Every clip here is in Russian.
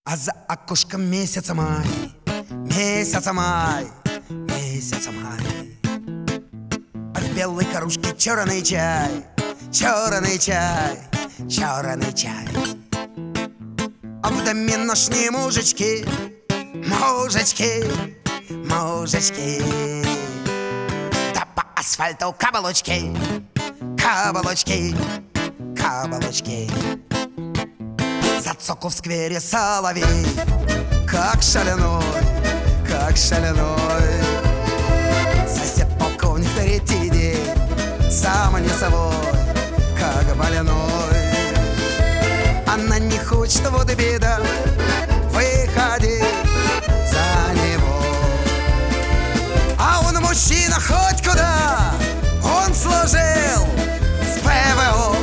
А за окошком месяца май, месяца май, месяца май. А в белой кружке черный чай, черный чай, черный чай. А в доме ношни мужички, мужички, мужички. Да по асфальту каблучки, каблучки, каблучки. Зацокал в сквере соловей, как шаляной, как шаляной. Сосед полковник третий день, сам не собой, как больной. Она не хочет, вот и беда, выходи за него. А он мужчина хоть куда, он служил с ПВО.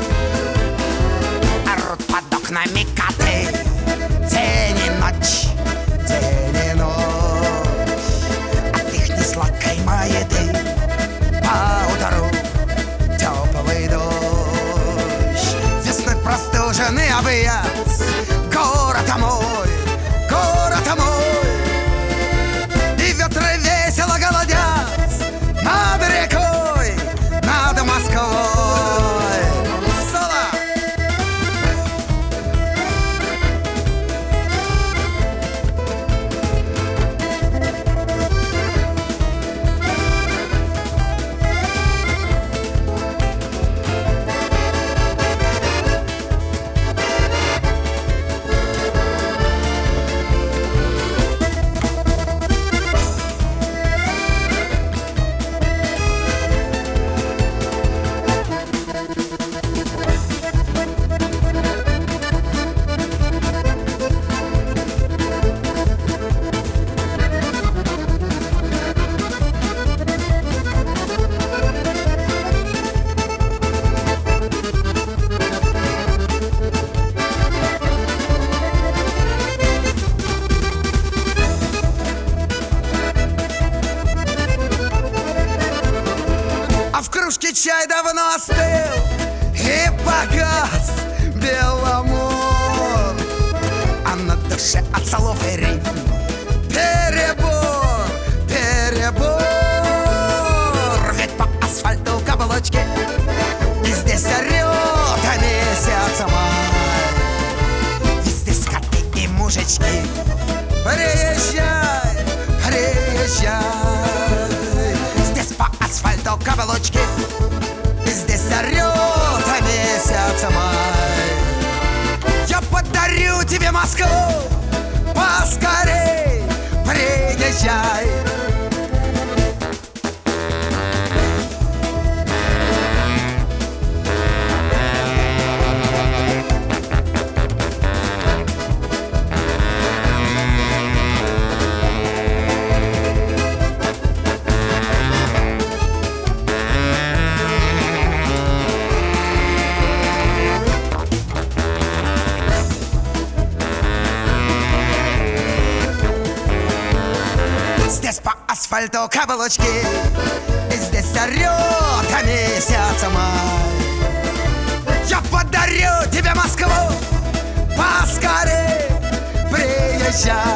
Орут под окнами коты, день и ночь, день и ночь. От их несладкой маяты поутру теплый дождь. Весной простуженный объят город мой, город мой. И ветры весело голодят над рекой, над Москвой. А в кружке чай давно остыл и погас беломор. А на душе от слов и рифм перебор, перебор. Ведь по асфальту каблучки, и здесь орёт месяц май. И здесь коты и мужички. Приезжай, приезжай. Здесь по асфальту каблучки, и здесь орёт месяц май. Я подарю тебе Москву, поскорей приезжай. Здесь по асфальту каблучки, и здесь орёт месяц май. Я подарю тебе Москву, поскорей приезжай.